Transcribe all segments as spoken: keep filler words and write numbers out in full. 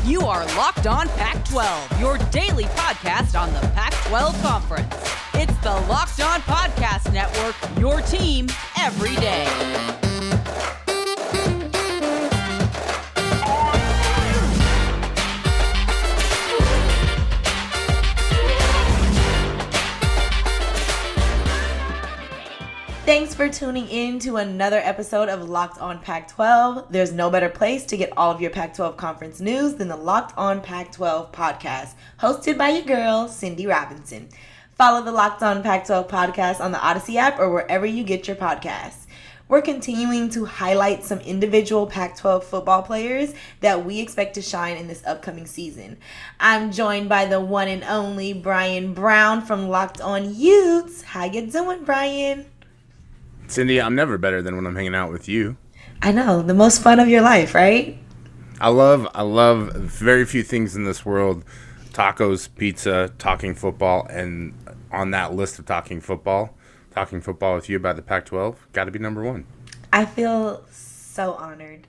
You are Locked On Pac twelve, your daily podcast on the Pac twelve Conference. It's the Locked On Podcast Network, your team every day. Thanks for tuning in to another episode of Locked On Pac twelve. There's no better place to get all of your Pac twelve conference news than the Locked On Pac twelve podcast, hosted by your girl, Cindy Robinson. Follow the Locked On Pac twelve podcast on the Odyssey app or wherever you get your podcasts. We're continuing to highlight some individual Pac twelve football players that we expect to shine in this upcoming season. I'm joined by the one and only Brian Brown from Locked On Utes. How you doing, Brian? Cindy, I'm never better than when I'm hanging out with you. I know, the most fun of your life, right? I love, I love very few things in this world. Tacos, pizza, talking football, and on that list of talking football, talking football with you about the Pac twelve, got to be number one. I feel so honored.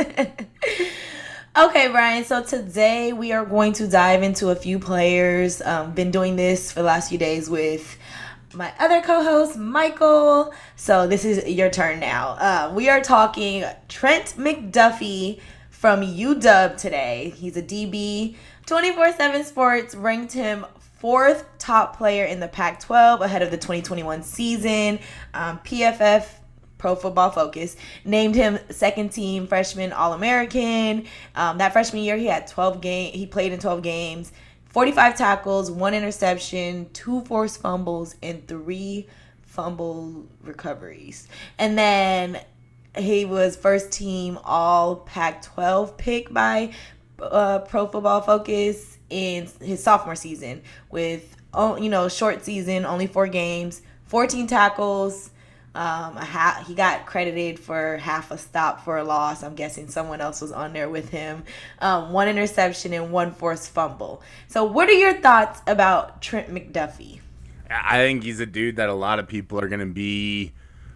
Okay, Brian, so today we are going to dive into a few players. Um, been doing this for the last few days with my other co-host, Michael. So this is your turn now. Uh, we are talking Trent McDuffie from U W today. He's a D B. twenty-four seven Sports ranked him fourth top player in the Pac twelve ahead of the twenty twenty-one season. Um, P F F, Pro Football Focus, named him second team freshman All-American. Um, that freshman year, he had twelve game. He played in twelve games. forty-five tackles, one interception, two forced fumbles, and three fumble recoveries. And then he was first team all Pac twelve pick by uh, Pro Football Focus in his sophomore season with, oh, you know, short season, only four games, fourteen tackles. Um, a ha- he got credited for half a stop for a loss. I'm guessing someone else was on there with him. Um, one interception and one forced fumble. So what are your thoughts about Trent McDuffie? I think he's a dude that a lot of people are going to be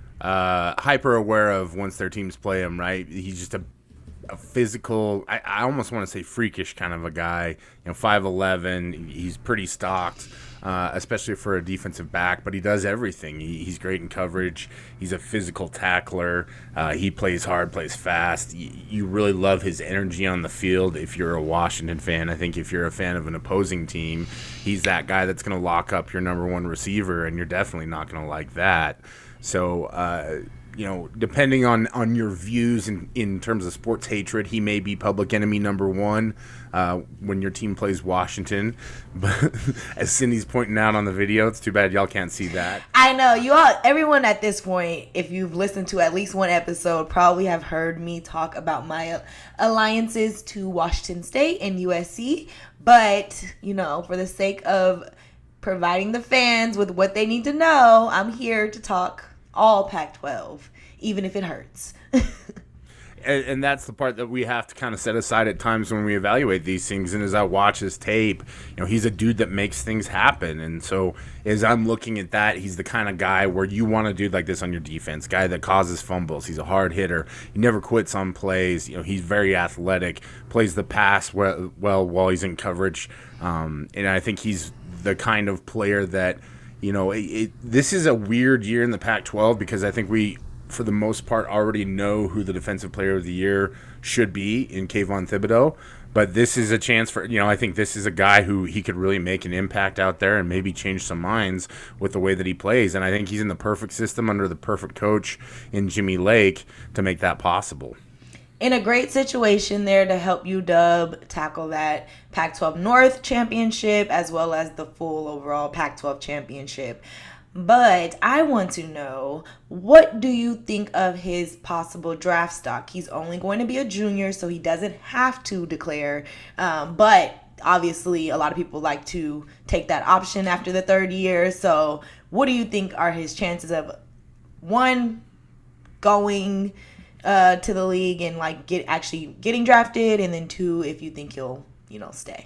uh, hyper aware of once their teams play him, right? He's just a, a physical, I, I almost want to say freakish kind of a guy. You know, five eleven, he's pretty stocked. Uh, especially for a defensive back, but he does everything. He, he's great in coverage. He's a physical tackler. Uh, he plays hard, plays fast. You, you really love his energy on the field if you're a Washington fan. I think if you're a fan of an opposing team, he's that guy that's going to lock up your number one receiver, and you're definitely not going to like that. So, uh, you know, depending on, on your views in, in terms of sports hatred, he may be public enemy number one uh, when your team plays Washington. But as Cindy's pointing out on the video, it's too bad y'all can't see that. I know. You all, everyone at this point, if you've listened to at least one episode, probably have heard me talk about my alliances to Washington State and U S C. But, you know, for the sake of providing the fans with what they need to know, I'm here to talk all Pac twelve, even if it hurts. and, and that's the part that we have to kind of set aside at times when we evaluate these things. And as I watch his tape, you know, he's a dude that makes things happen. And so as I'm looking at that, he's the kind of guy where you want a dude like this on your defense, guy that causes fumbles. He's a hard hitter. He never quits on plays. You know, he's very athletic, plays the pass well, well while he's in coverage. Um, and I think he's the kind of player that, you know, it, it, this is a weird year in the Pac twelve because I think we, for the most part, already know who the Defensive Player of the Year should be in Kayvon Thibodeau. But this is a chance for, you know, I think this is a guy who he could really make an impact out there and maybe change some minds with the way that he plays. And I think he's in the perfect system under the perfect coach in Jimmy Lake to make that possible. In a great situation there to help U W tackle that Pac twelve North championship as well as the full overall Pac twelve championship. But I want to know, what do you think of his possible draft stock? He's only going to be a junior, so he doesn't have to declare. Um, but obviously, a lot of people like to take that option after the third year. So what do you think are his chances of, one, going uh, to the league and like get actually getting drafted, and then two, if you think he'll, you know, stay?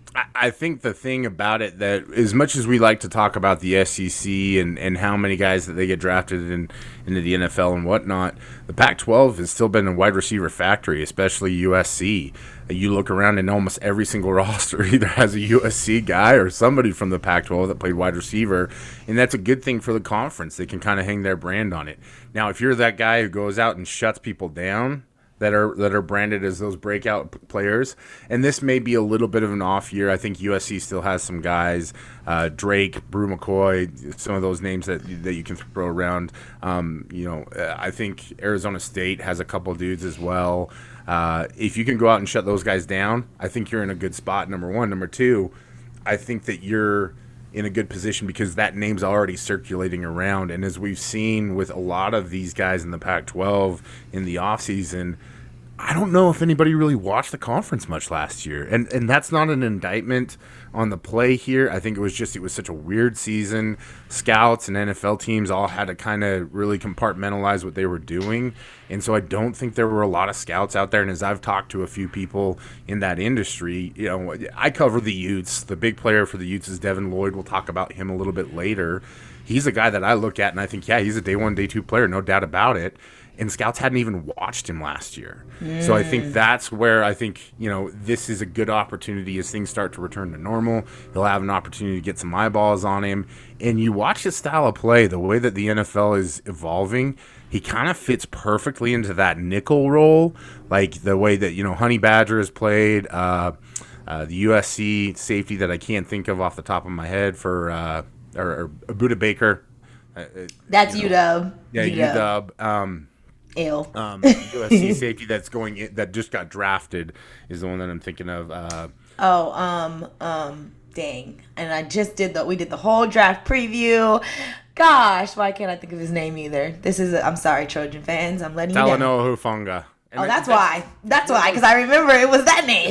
I think the thing about it that as much as we like to talk about the S E C and, and how many guys that they get drafted in, into the N F L and whatnot, the Pac twelve has still been a wide receiver factory, especially U S C. You look around and almost every single roster either has a U S C guy or somebody from the Pac twelve that played wide receiver, and that's a good thing for the conference. They can kind of hang their brand on it. Now, if you're that guy who goes out and shuts people down, that are that are branded as those breakout p- players. And this may be a little bit of an off year. I think U S C still has some guys, uh, Drake, Brew McCoy, some of those names that that you can throw around. Um, you know, uh, I think Arizona State has a couple dudes as well. Uh, if you can go out and shut those guys down, I think you're in a good spot, number one. Number two, I think that you're in a good position because that name's already circulating around. And as we've seen with a lot of these guys in the Pac twelve in the offseason, I don't know if anybody really watched the conference much last year. And and that's not an indictment on the play here. I think it was just it was such a weird season. Scouts and N F L teams all had to kind of really compartmentalize what they were doing. And so I don't think there were a lot of scouts out there. And as I've talked to a few people in that industry, you know, I cover the Utes. The big player for the Utes is Devin Lloyd. We'll talk about him a little bit later. He's a guy that I look at and I think, yeah, he's a day one, day two player, no doubt about it. And scouts hadn't even watched him last year. Mm. So I think that's where I think, you know, this is a good opportunity as things start to return to normal. He'll have an opportunity to get some eyeballs on him. And you watch his style of play, the way that the N F L is evolving, he kind of fits perfectly into that nickel role, like the way that, you know, Honey Badger has played, uh, uh, the U S C safety that I can't think of off the top of my head for, uh, or, or Buda Baker. Uh, That's you know. U W. Yeah, U W. Um, Ew. Um, U S C safety that's going in, that just got drafted is the one that I'm thinking of. Uh, oh, um, um, dang! And I just did the we did the whole draft preview. Gosh, why can't I think of his name either? This is a, I'm sorry, Trojan fans. I'm letting Talanoa you know. Hufanga. And oh, that's, that's why. That's why, because I remember it was that name.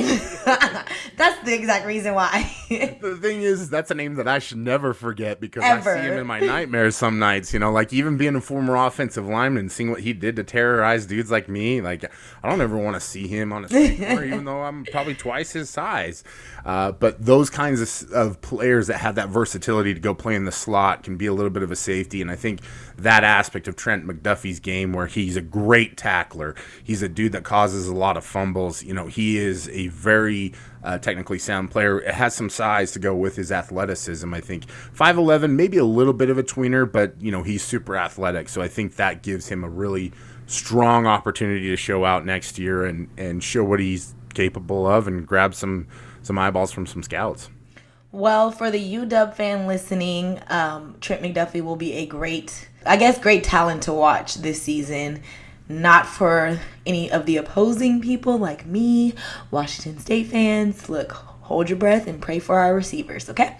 That's the exact reason why. The thing is, that's a name that I should never forget because Ever. I see him in my nightmares some nights. You know, like even being a former offensive lineman, seeing what he did to terrorize dudes like me. Like, I don't ever want to see him on a street corner, even though I'm probably twice his size. Uh, but those kinds of, of players that have that versatility to go play in the slot can be a little bit of a safety. And I think that aspect of Trent McDuffie's game where he's a great tackler, he's a dude that causes a lot of fumbles. You know, he is a very uh, technically sound player. It has some size to go with his athleticism, I think. five eleven, maybe a little bit of a tweener, but, you know, he's super athletic. So I think that gives him a really strong opportunity to show out next year and, and show what he's capable of and grab some, some eyeballs from some scouts. Well, for the U W fan listening, um, Trent McDuffie will be a great, I guess, great talent to watch this season. Not for any of the opposing people like me, Washington State fans. Look, hold your breath and pray for our receivers, okay?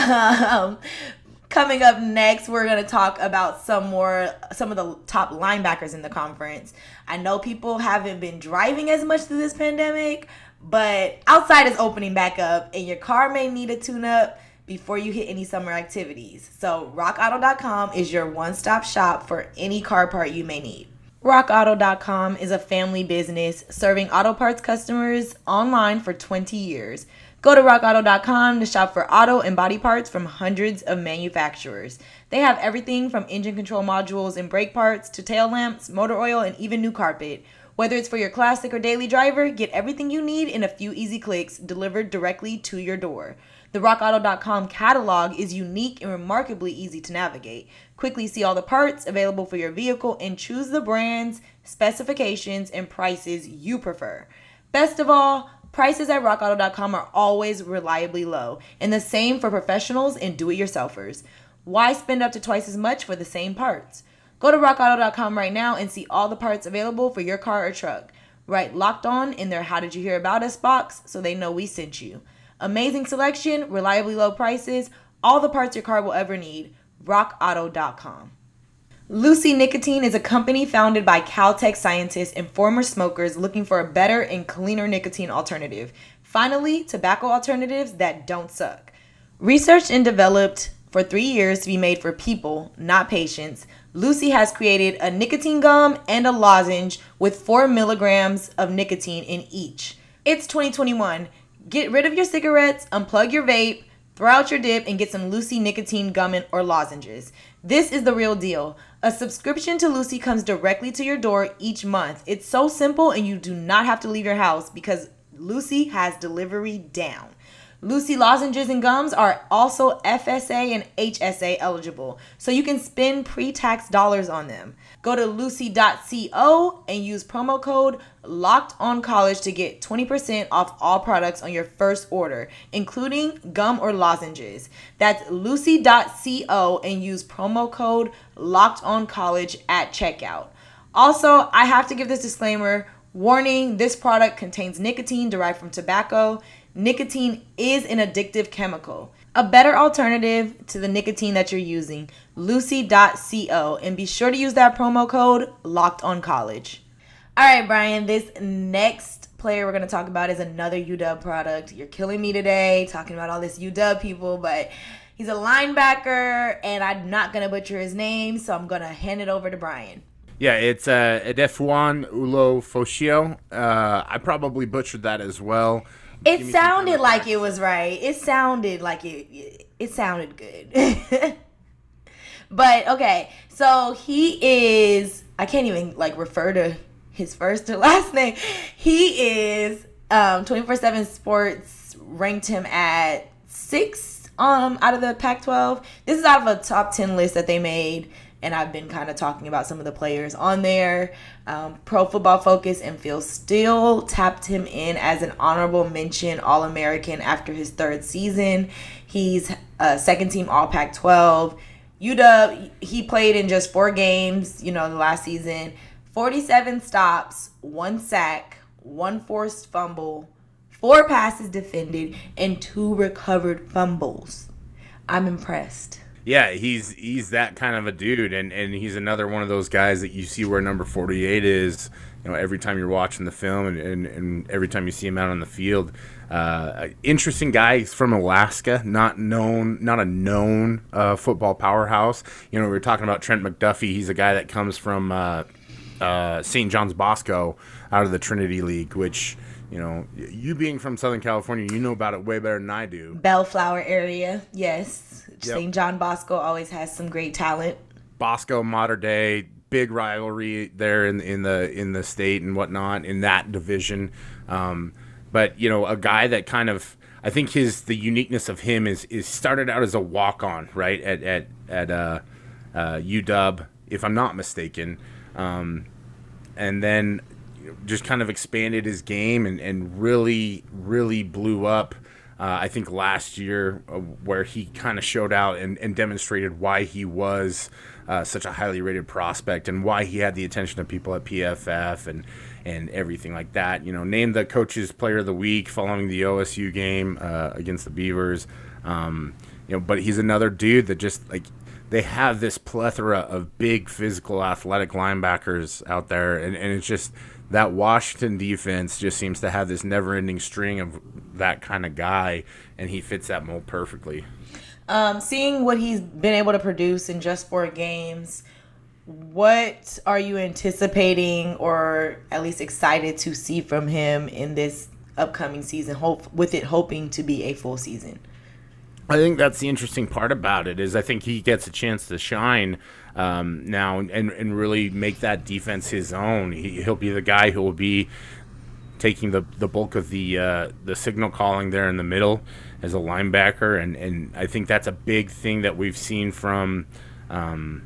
Um, coming up next, we're going to talk about some more, some of the top linebackers in the conference. I know people haven't been driving as much through this pandemic, but outside is opening back up, and your car may need a tune-up before you hit any summer activities. So rock auto dot com is your one-stop shop for any car part you may need. rock auto dot com is a family business serving auto parts customers online for twenty years. Go to rock auto dot com to shop for auto and body parts from hundreds of manufacturers. They have everything from engine control modules and brake parts to tail lamps, motor oil, and even new carpet. Whether it's for your classic or daily driver, get everything you need in a few easy clicks delivered directly to your door. The rock auto dot com catalog is unique and remarkably easy to navigate. Quickly see all the parts available for your vehicle and choose the brands, specifications, and prices you prefer. Best of all, prices at rock auto dot com are always reliably low, and the same for professionals and do-it-yourselfers. Why spend up to twice as much for the same parts? Go to rock auto dot com right now and see all the parts available for your car or truck. Write Locked On in their How Did You Hear About Us box so they know we sent you. Amazing selection, reliably low prices, all the parts your car will ever need. rock auto dot com. Lucy Nicotine is a company founded by Caltech scientists and former smokers looking for a better and cleaner nicotine alternative. Finally, tobacco alternatives that don't suck. Researched and developed for three years to be made for people, not patients, Lucy has created a nicotine gum and a lozenge with four milligrams of nicotine in each. It's twenty twenty-one. Get rid of your cigarettes, unplug your vape, throw out your dip, and get some Lucy nicotine gum or lozenges. This is the real deal. A subscription to Lucy comes directly to your door each month. It's so simple, and you do not have to leave your house because Lucy has delivery down. Lucy lozenges and gums are also F S A and H S A eligible, so you can spend pre-tax dollars on them. Go to lucy dot co and use promo code LOCKEDONCollege to get twenty percent off all products on your first order, including gum or lozenges. That's lucy dot co and use promo code LOCKEDONCollege at checkout. Also, I have to give this disclaimer. Warning, this product contains nicotine derived from tobacco. Nicotine is an addictive chemical. A better alternative to the nicotine that you're using, lucy dot co, and be sure to use that promo code LOCKEDONCollege. All right, Brian, this next player we're going to talk about is another U W product. You're killing me today talking about all this U W people, but he's a linebacker, and I'm not going to butcher his name, so I'm going to hand it over to Brian. Yeah, it's uh, Edefuan Ulo-Foshio. Uh, I probably butchered that as well. It sounded like it was right. It sounded like it. It, it sounded good. But okay, so he is. I can't even like refer to his first or last name. He is. Um, twenty-four seven Sports ranked him at six um out of the Pac twelve. This is out of a top ten list that they made. And I've been kind of talking about some of the players on there. Um, Pro Football Focus and Phil Steele tapped him in as an honorable mention All-American after his third season. He's a second team All-Pac twelve. U W, he played in just four games, you know, the last season. forty-seven stops, one sack, one forced fumble, four passes defended, and two recovered fumbles. I'm impressed. Yeah, he's he's that kind of a dude, and, and he's another one of those guys that you see where number forty-eight is, you know, every time you're watching the film and, and, and every time you see him out on the field. Uh, interesting guy. He's from Alaska, not known, not a known uh, football powerhouse. You know, we were talking about Trent McDuffie. He's a guy that comes from uh, uh, Saint John's Bosco out of the Trinity League, which, you know, you being from Southern California, you know about it way better than I do. Bellflower area, yes. Yep. Saint John Bosco always has some great talent. Bosco, Mater Dei, big rivalry there in in the in the state and whatnot in that division. Um, but you know, a guy that kind of, I think his the uniqueness of him is is started out as a walk on, right, at at at uh, uh, U W, if I'm not mistaken, um, and then just kind of expanded his game and, and really really blew up. Uh, I think last year, uh, where he kind of showed out and, and demonstrated why he was uh, such a highly rated prospect and why he had the attention of people at P F F and and everything like that. You know, named the Coach's Player of the Week following the O S U game uh, against the Beavers. Um, you know, but he's another dude that just like they have this plethora of big physical athletic linebackers out there, and, and it's just that Washington defense just seems to have this never-ending string of that kind of guy, and he fits that mold perfectly. Um, seeing what he's been able to produce in just four games, what are you anticipating or at least excited to see from him in this upcoming season, hope with it hoping to be a full season? I think that's the interesting part about it is I think he gets a chance to shine um, now and, and really make that defense his own. He, he'll be the guy who will be taking the, the bulk of the uh, the signal calling there in the middle as a linebacker, and, and I think that's a big thing that we've seen from um,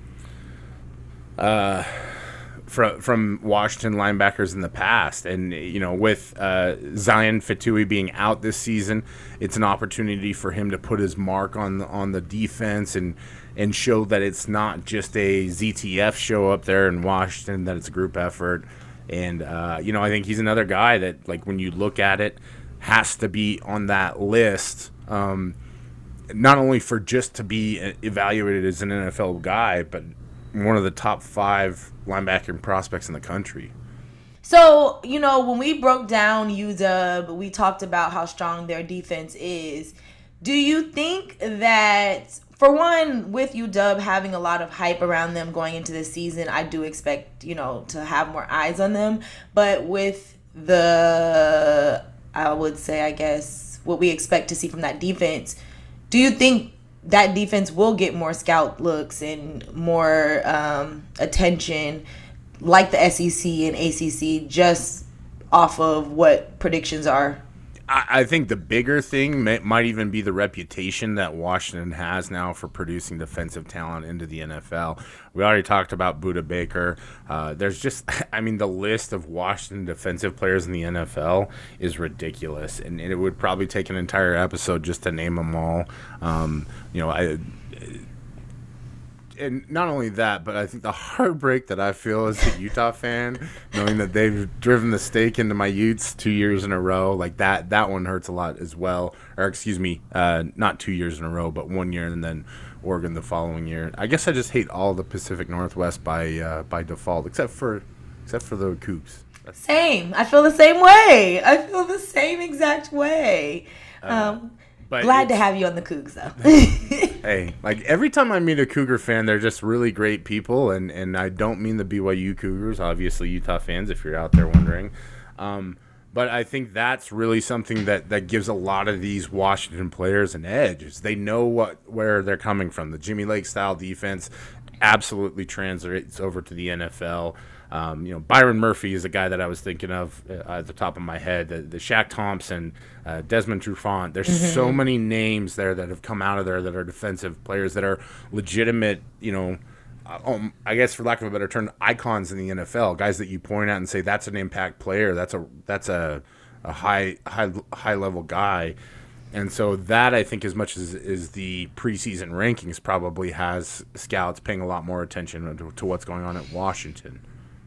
uh, from from Washington linebackers in the past. And you know, with uh, Zion Fatui being out this season, it's an opportunity for him to put his mark on the, on the defense and and show that it's not just a Z T F show up there in Washington, that it's a group effort. And, uh, you know, I think he's another guy that, like, when you look at it, has to be on that list, um, not only for just to be evaluated as an N F L guy, but one of the top five linebacker prospects in the country. So, you know, when we broke down U W, we talked about how strong their defense is. Do you think that, for one, with U W having a lot of hype around them going into this season, I do expect, you know, to have more eyes on them. But with the I would say, I guess, what we expect to see from that defense. Do you think that defense will get more scout looks and more um, attention like the S E C and A C C just off of what predictions are? I think the bigger thing may, might even be the reputation that Washington has now for producing defensive talent into the N F L. We already talked about Budda Baker. Uh, there's just, I mean, the list of Washington defensive players in the N F L is ridiculous, and it would probably take an entire episode just to name them all. Um, you know, I. And not only that, but I think the heartbreak that I feel as a Utah fan, knowing that they've driven the stake into my Utes two years in a row, like that, that one hurts a lot as well. Or excuse me, uh, not two years in a row, but one year and then Oregon the following year. I guess I just hate all the Pacific Northwest by uh, by default, except for except for the Cougs. That's Same. I feel the same way. I feel the same exact way. Um, uh, But Glad to have you on the Cougs, though. Hey, like every time I meet a Cougar fan, they're just really great people, and, and I don't mean the B Y U Cougars, obviously Utah fans, if you're out there wondering. Um, but I think that's really something that, that gives a lot of these Washington players an edge. Is they know what where they're coming from. The Jimmy Lake style defense absolutely translates over to the N F L. Um, you know, Byron Murphy is a guy that I was thinking of uh, at the top of my head. The, the Shaq Thompson, uh, Desmond Trufant. There's mm-hmm. so many names there that have come out of there that are defensive players that are legitimate, you know, uh, um, I guess for lack of a better term, icons in the N F L. Guys that you point out and say that's an impact player. That's a that's a, a high high high level guy. And so that, I think, as much as is the preseason rankings, probably has scouts paying a lot more attention to, to what's going on at Washington.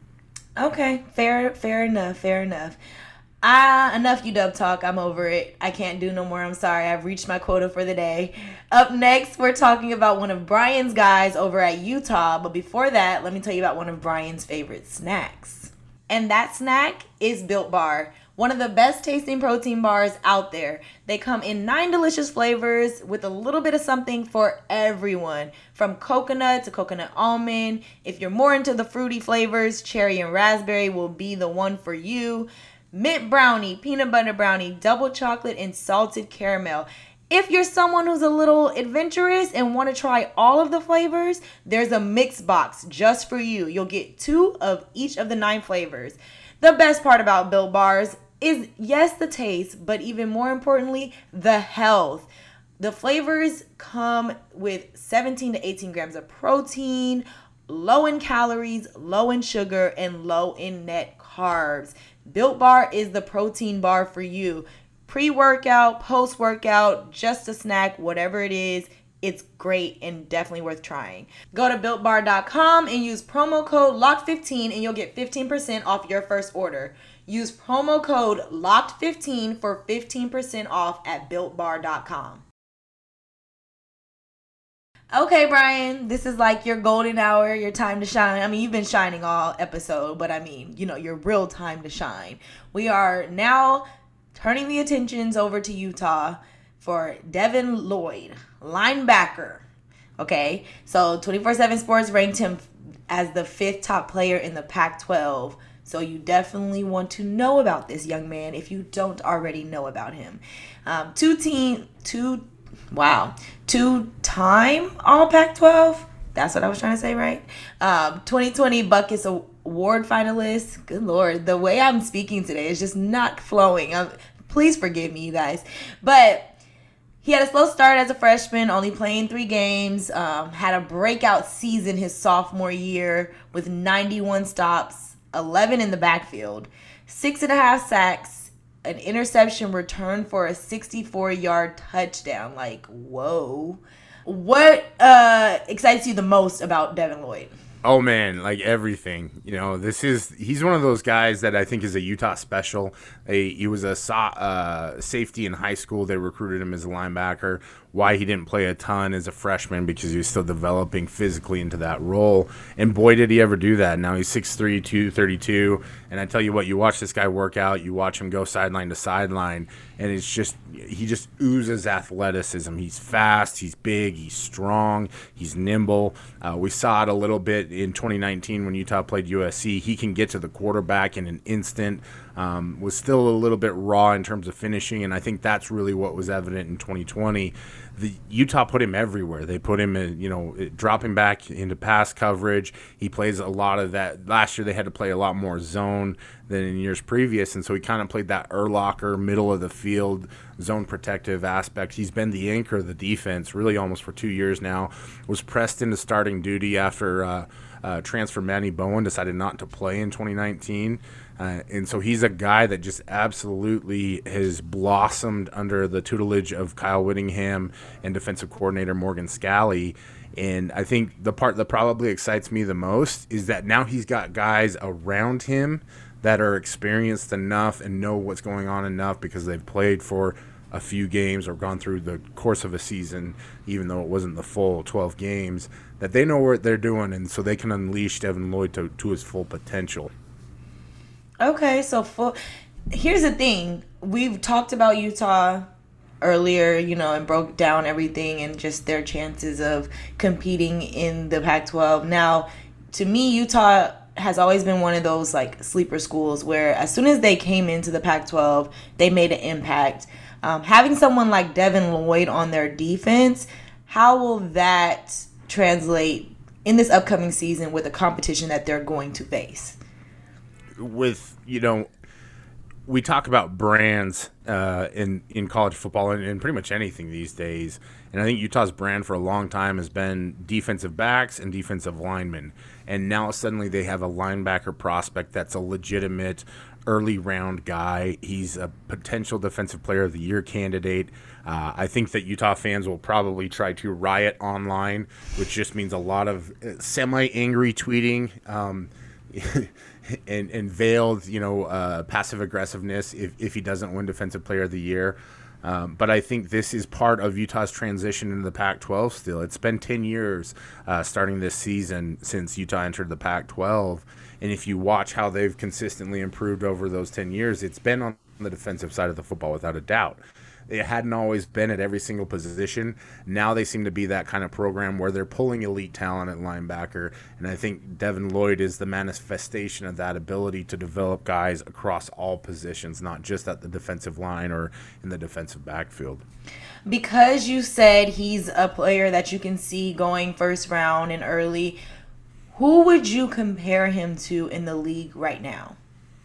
Okay, fair fair enough, fair enough. Ah, enough U W talk. I'm over it. I can't do no more. I'm sorry. I've reached my quota for the day. Up next, we're talking about one of Brian's guys over at Utah. But before that, let me tell you about one of Brian's favorite snacks. And that snack is Built Bar. One of the best tasting protein bars out there. They come in nine delicious flavors with a little bit of something for everyone. From coconut to coconut almond. If you're more into the fruity flavors, cherry and raspberry will be the one for you. Mint brownie, peanut butter brownie, double chocolate, and salted caramel. If you're someone who's a little adventurous and want to try all of the flavors, there's a mix box just for you. You'll get two of each of the nine flavors. The best part about Built Bars is, yes, the taste, but even more importantly, the health. The flavors come with seventeen to eighteen grams of protein, low in calories, low in sugar, and low in net carbs. Built Bar is the protein bar for you. Pre-workout, post-workout, just a snack, whatever it is, it's great and definitely worth trying. Go to built bar dot com and use promo code locked fifteen and you'll get fifteen percent off your first order. Use promo code locked fifteen for fifteen percent off at built bar dot com. Okay, Brian, this is like your golden hour, your time to shine. I mean, you've been shining all episode, but I mean, you know, your real time to shine. We are now turning the attentions over to Utah for Devin Lloyd, linebacker. Okay, so twenty-four seven Sports ranked him as the fifth top player in the Pac twelve. So you definitely want to know about this young man if you don't already know about him. Um, two team, two, wow, two-time All Pac twelve. That's what I was trying to say, right? Um, twenty twenty Buckets Award finalist. Good Lord, the way I'm speaking today is just not flowing. Um, please forgive me, you guys. But he had a slow start as a freshman, only playing three games. Um, had a breakout season his sophomore year with ninety-one stops, eleven in the backfield, six and a half sacks, an interception return for a sixty-four yard touchdown. Like, whoa. What uh, excites you the most about Devin Lloyd? Oh, man, like everything. You know, this is, he's one of those guys that I think is a Utah special. A, he was a so, uh, safety in high school. They recruited him as a linebacker. Why he didn't play a ton as a freshman, because he was still developing physically into that role. And boy, did he ever do that. Now he's six three, two thirty-two. And I tell you what, you watch this guy work out, you watch him go sideline to sideline, and it's just, he just oozes athleticism. He's fast, he's big, he's strong, he's nimble. Uh, we saw it a little bit in twenty nineteen when Utah played U S C. He can get to the quarterback in an instant. Um, was still a little bit raw in terms of finishing, and I think that's really what was evident in twenty twenty. The Utah put him everywhere. They put him in, you know, dropping back into pass coverage. He plays a lot of that. Last year they had to play a lot more zone than in years previous, and so he kind of played that Urlacher, middle of the field, zone protective aspect. He's been the anchor of the defense really almost for two years now. Was pressed into starting duty after uh, uh, transfer Manny Bowen decided not to play in twenty nineteen. Uh, and so he's a guy that just absolutely has blossomed under the tutelage of Kyle Whittingham and defensive coordinator Morgan Scalley. And I think the part that probably excites me the most is that now he's got guys around him that are experienced enough and know what's going on enough because they've played for a few games or gone through the course of a season, even though it wasn't the full twelve games, that they know what they're doing, and so they can unleash Devin Lloyd to, to his full potential. Okay, so full, here's the thing. We've talked about Utah earlier, you know, and broke down everything and just their chances of competing in the Pac twelve. Now, to me, Utah has always been one of those, like, sleeper schools where as soon as they came into the Pac twelve, they made an impact. Um, having someone like Devin Lloyd on their defense, how will that translate in this upcoming season with the competition that they're going to face? With, you know, we talk about brands uh, in, in college football and, and pretty much anything these days. And I think Utah's brand for a long time has been defensive backs and defensive linemen. And now suddenly they have a linebacker prospect that's a legitimate early round guy. He's a potential defensive player of the year candidate. Uh, I think that Utah fans will probably try to riot online, which just means a lot of semi-angry tweeting. Um, and, and veiled, you know, uh, passive aggressiveness if, if he doesn't win Defensive Player of the Year. Um, but I think this is part of Utah's transition into the Pac twelve still. It's been ten years uh, starting this season since Utah entered the Pac twelve. And if you watch how they've consistently improved over those ten years, it's been on the defensive side of the football without a doubt. It hadn't always been at every single position. Now they seem to be that kind of program where they're pulling elite talent at linebacker, and I think Devin Lloyd is the manifestation of that ability to develop guys across all positions, not just at the defensive line or in the defensive backfield. Because you said he's a player that you can see going first round and early, who would you compare him to in the league right now?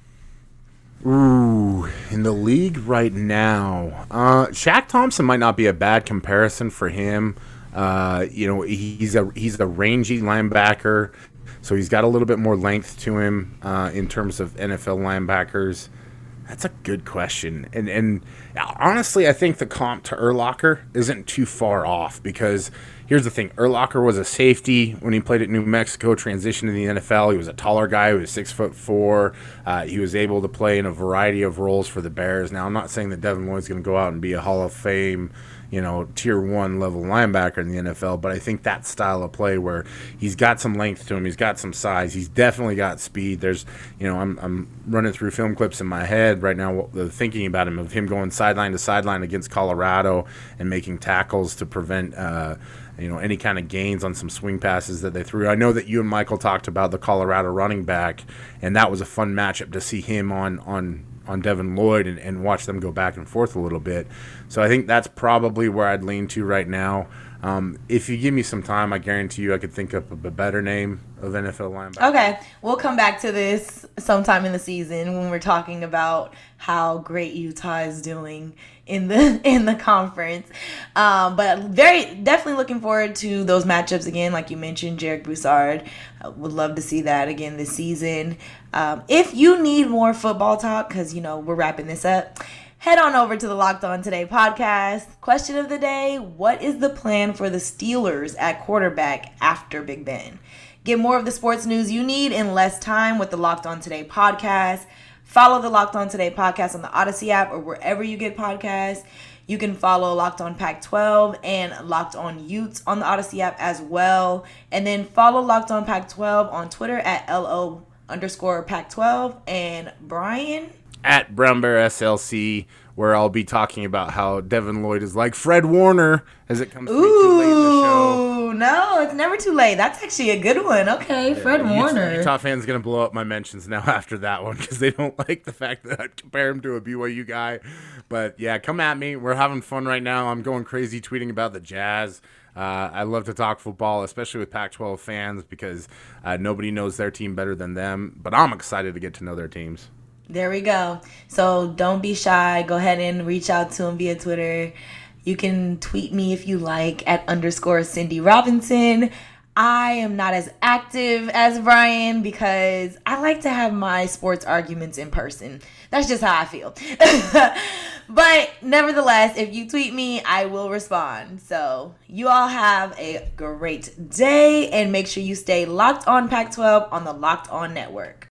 Ooh, in the league right now, uh, Shaq Thompson might not be a bad comparison for him. Uh, you know, he's a he's a rangy linebacker, so he's got a little bit more length to him uh, in terms of N F L linebackers. That's a good question, and and honestly, I think the comp to Urlacher isn't too far off because here's the thing: Urlacher was a safety when he played at New Mexico, transitioned to the N F L. He was a taller guy. He was six foot four. Uh, he was able to play in a variety of roles for the Bears. Now, I'm not saying that Devin Lloyd's going to go out and be a Hall of Fame, you know, tier one level linebacker in the N F L, but I think that style of play where he's got some length to him, he's got some size, he's definitely got speed. There's, you know, I'm I'm running through film clips in my head right now, thinking about him of him going sideline to sideline against Colorado and making tackles to prevent, uh, you know, any kind of gains on some swing passes that they threw. I know that you and Michael talked about the Colorado running back, and that was a fun matchup to see him on on. on Devin Lloyd and, and watch them go back and forth a little bit. So I think that's probably where I'd lean to right now. Um, if you give me some time, I guarantee you I could think up of a better name of N F L linebacker. Okay, we'll come back to this sometime in the season when we're talking about how great Utah is doing in the in the conference. Um, but very definitely looking forward to those matchups again, like you mentioned, Jarek Broussard. Uh, would love to see that again this season. Um, if you need more football talk, because you know we're wrapping this up, head on over to the Locked On Today podcast. Question of the day: what is the plan for the Steelers at quarterback after Big Ben? Get more of the sports news you need in less time with the Locked On Today podcast. Follow the Locked On Today podcast on the Odyssey app or wherever you get podcasts. You can follow Locked On Pac twelve and Locked On Utes on the Odyssey app as well. And then follow Locked On Pac twelve on Twitter at LO underscore Pac twelve. And Brian? At Brown Bear S L C, where I'll be talking about how Devin Lloyd is like Fred Warner as it comes through too late in the show. Ooh, no, it's never too late. That's actually a good one. Okay, yeah, Fred Warner. Utah, Utah fans going to blow up my mentions now after that one because they don't like the fact that I compare him to a B Y U guy. But, yeah, come at me. We're having fun right now. I'm going crazy tweeting about the Jazz. Uh, I love to talk football, especially with Pac twelve fans, because uh, nobody knows their team better than them. But I'm excited to get to know their teams. There we go. So don't be shy. Go ahead and reach out to them via Twitter. You can tweet me if you like at underscore Cindy Robinson. I am not as active as Brian because I like to have my sports arguments in person. That's just how I feel. But nevertheless, if you tweet me, I will respond. So you all have a great day and make sure you stay locked on Pac twelve on the Locked On Network.